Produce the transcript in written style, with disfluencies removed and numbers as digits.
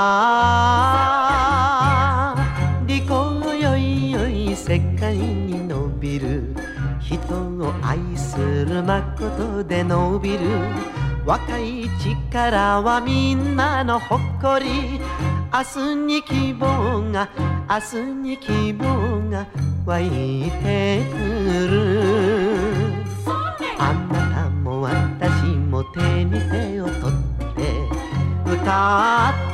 ああ利口よいよい世界に伸びる人を愛する誠で伸びる若い力はみんなの誇り明日に希望が明日に希望が湧いてくるあなたも私も手に手を取って歌って